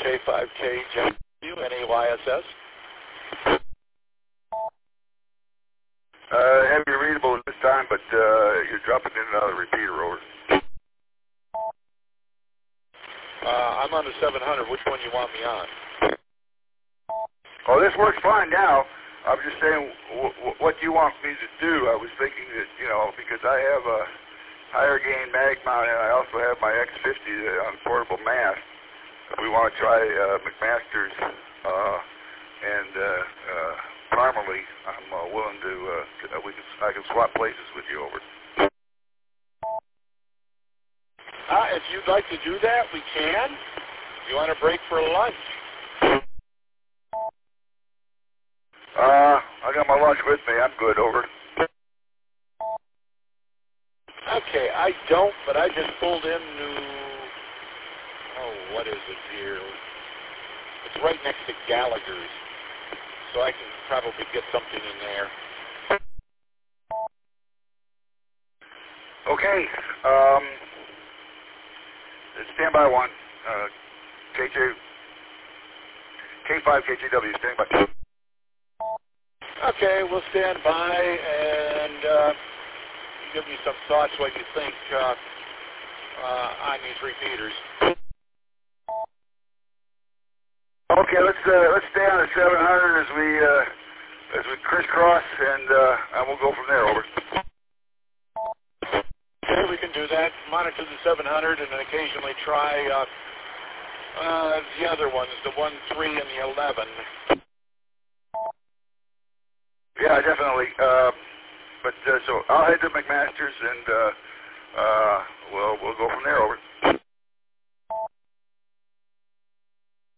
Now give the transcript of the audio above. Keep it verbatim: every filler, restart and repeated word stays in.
K five K W N A Y S S. Uh, heavy readable at this time, but uh, you're dropping in another repeater, over. Uh, I'm on the seven hundred. Which one you want me on? Oh, this works fine now. I'm just saying w- w- what you want me to do. I was thinking that, you know, because I have a higher gain mag mount and I also have my X fifty on portable mast. We want to try uh, McMaster's uh, and uh, uh, Parmalee. I'm uh, willing to, uh, we can, I can swap places with you, over. Uh, if you'd like to do that, we can. You want to break for lunch? Uh, I got my lunch with me. I'm good, over. Okay, I don't, but I just pulled in new, oh, what is it here? It's right next to Gallagher's, so I can probably get something in there. Okay, um, stand by one. Uh, K J, K five K J W, stand by. Okay, we'll stand by and uh, give me some thoughts what you think uh, uh, on these repeaters. Okay, let's uh, let's stay on the seven hundred as we uh, as we crisscross, and uh, and we'll go from there, over. Okay, we can do that. Monitor the seven hundred and then occasionally try uh, uh, the other ones, the one, three, and the eleven. Yeah, definitely. Uh, but uh, so I'll head to McMaster's, and uh, uh, we'll we'll go from there, over.